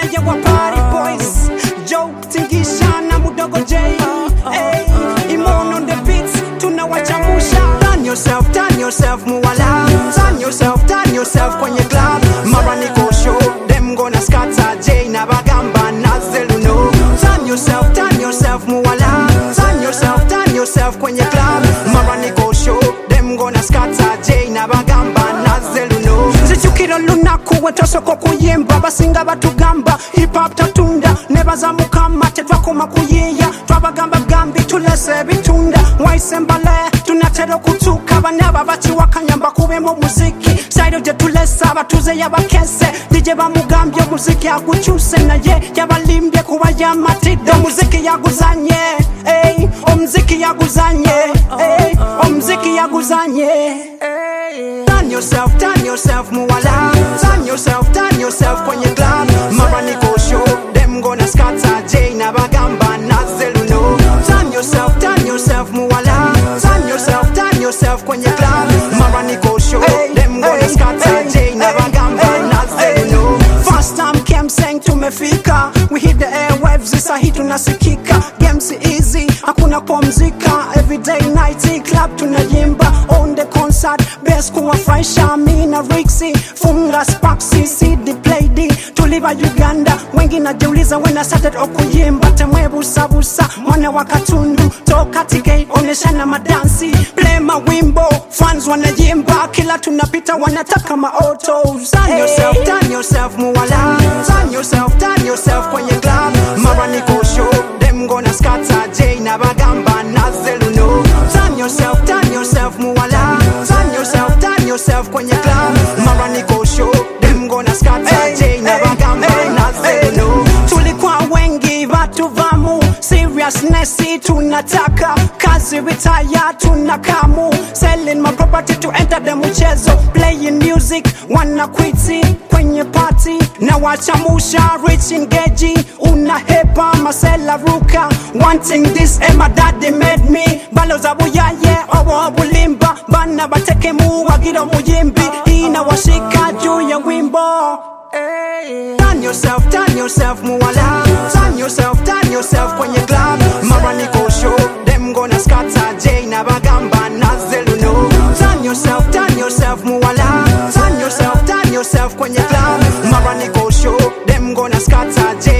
yeah, wa party boys. Joe, Tingisha na Mudogo J. Hey, Imon on the beats, tunawachamusha. Turn yourself, muwala. Turn yourself kwenye club. Maraniko show, them gonna scatter. J na bagamba na zeluno. Turn yourself, muwala. Turn yourself kwenye club. Maraniko show, them gonna scatter. J na bagamba na zeluno. Zichukiro lunaku wetosoko kuyimba. Basinga batugamba, hip hop tatunda. Nebaza mukama, tetwakoma kuyiya. Twabagamba gambi tulese bitunda. Waisembale, tunatero kutuka. Banaba bachi wakanyamba kubemo muziki. Saido je tulesa, batuze yabakese. DJ bamugambye muziki aguchuse. Na ye, yabalimbye kuwa yamatida. Muziki yaguzanye, ey. Muziki yaguzanye, ey. Muziki yaguzanye. Turn yourself, muwala. Turn yourself kwenye club. Maraniko show, them gonna scatter. J na bagamba na zeluno. Turn yourself, muwala. Turn yourself kwenye club. Maraniko show, them gonna scatter. J na bagamba na zeluno. First time came saying tumefika. We hit the airwaves, isa hii tunasikika. Games easy, hakuna kupumzika. Everyday night, club tunayimba. On the concert, best kuwafurahisha. Mi na Rixi, funga spaxi, CD play D. Tuliva Uganda, wengi najiuliza when I started okuyimba. Temwe busa, mwana wakatundu. Toka TK, oneshana madansi. Play mawimbo, fans wanayimba. Kila tunapita wanataka maautos. Turn yourself, muwala. Turn yourself kwenye club. Maraniko show, them gonna scatter. J na bagamba na zeluno. Turn yourself, muwala. Turn yourself kwenye club. Maraniko show, them gonna scatter. J na bagamba na zeluno. Tulikuwa wengi watu vamu. Seriousness tunataka. Kazi retire tunakamu. Selling my property to enter the mchezo. Playing music wana quiti kwenye party. Na wachamusha rich engage. Una hepa masela ruka. Wanting this and my daddy made me. Balo za buyaye obo bulimba. Bana bateke mu wagira muyimbi. Ina washika juu ya wimbo. Turn yourself, muwala. Turn yourself kwenye club. Maraniko show, them gonna scatter. J na bagamba na zeluno. Turn yourself, muwala. Turn yourself kwenye club. Maraniko show, them gonna scatter. J